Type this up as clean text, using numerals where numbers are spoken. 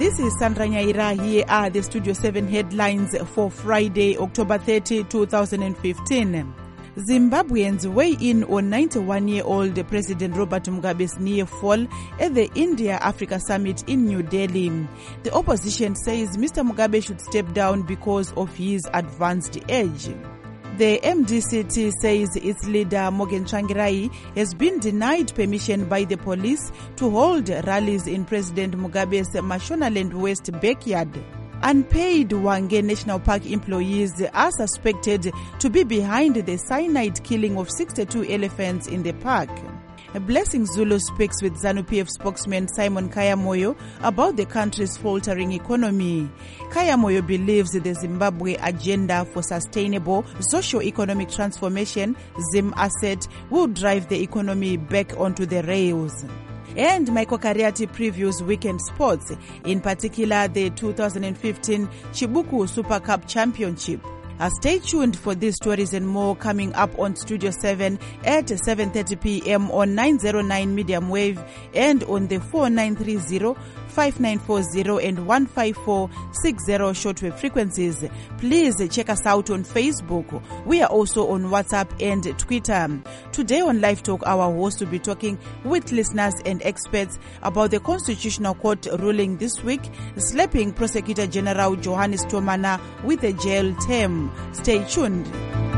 This is Sandra Nyaira. Here are the Studio 7 headlines for Friday, October 30, 2015. Zimbabweans weigh in on 91-year-old President Robert Mugabe's near fall at the India-Africa Summit in New Delhi. The opposition says Mr. Mugabe should step down because of his advanced age. The MDCT says its leader Morgan Tsvangirai has been denied permission by the police to hold rallies in President Mugabe's Mashonaland West backyard. Unpaid Hwange National Park employees are suspected to be behind the cyanide killing of 62 elephants in the park. Blessing Zulu speaks with ZANU-PF spokesman Simon Kayamoyo about the country's faltering economy. Kayamoyo believes the Zimbabwe Agenda for Sustainable Socio-Economic Transformation, ZIM-ASSET, will drive the economy back onto the rails. And Michael Kariati previews weekend sports, in particular the 2015 Chibuku Super Cup Championship. Stay tuned for these stories and more coming up on Studio 7 at 7:30 p.m. on 909 medium wave and on the 4930, 5940 and 15460 shortwave frequencies. Please check us out on Facebook. We are also on WhatsApp and Twitter. Today on Live Talk, our host will be talking with listeners and experts about the Constitutional Court ruling this week, slapping Prosecutor General Johannes Thomana with a jail term. Stay tuned.